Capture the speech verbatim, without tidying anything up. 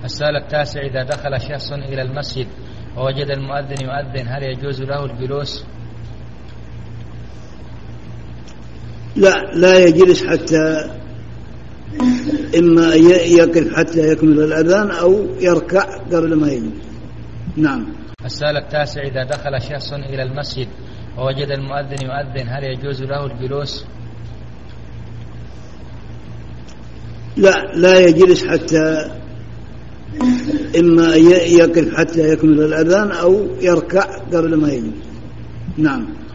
السؤال التاسع: إذا دخل شخص إلى المسجد ووجد المؤذن يؤذن هل يجوز له الجلوس؟ لا لا يجلس حتى إما يقف حتى يكمل الأذان أو يركع قبل ما يجلس. نعم. السؤال التاسع: إذا دخل شخص إلى المسجد ووجد المؤذن يؤذن هل يجوز له الجلوس؟ لا لا يجلس حتى إما يقف حتى يكمل الأذان أو يركع قبل ما يجلس. نعم.